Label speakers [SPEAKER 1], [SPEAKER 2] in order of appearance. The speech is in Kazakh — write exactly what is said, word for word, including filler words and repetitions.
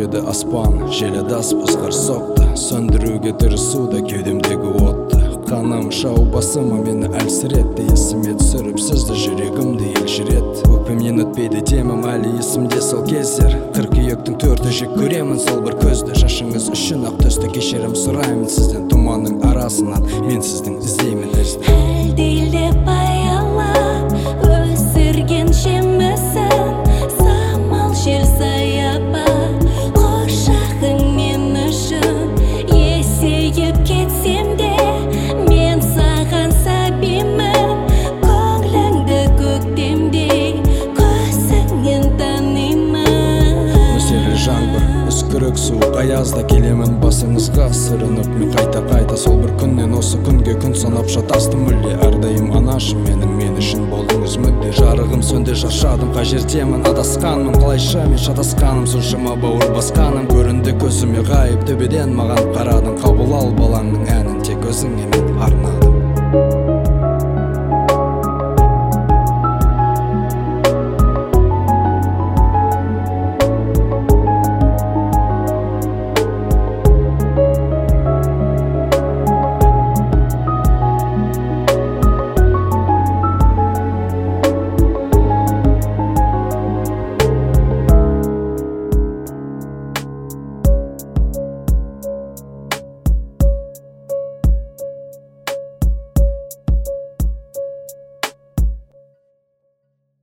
[SPEAKER 1] көреді аспан, желадас бозғар соқты, сөндіруге тырысуда кеудемдегі отты. Қанам шау басыма мені әлсіретті, есіме түсіріп сізді жүрегімді елжіретті. Өкпемнен өтпейді демім әлі есімде сол кездер. Қыркүйектің төрті жек көремін сол бір көзді. Жашыңыз үшін ақ төсті кешірім сұраймын сізден. Тұманның арасынан мен сіздің іздеймін ізді.
[SPEAKER 2] Әлдейлі баялап өсірген жемісін, самал жел саябақ құшағың мен үшін. Есейіп кетсем де мен саған сабимін, көңліңді көктемдей көзіңнен танимын.
[SPEAKER 1] Нөсерлі жаңбыр, үскірік суық аязда келемін басыңызға сырынып. Мен қайта-қайта сол бір күннен осы күнге күн санап шатастым мүлде. Әрдайым анашым менің, мен үшін болдыңыз мүлде. Жарығым сөнді, шаршадым, қай жердемін, адасқанмын. Қалайша мен шатасқаным, соншама бауыр басқаным. Көрінді көзіме ғайып, төбеден маған қарадың. Қабыл ал балаңның әнін, тек өзіңе мен арнадым.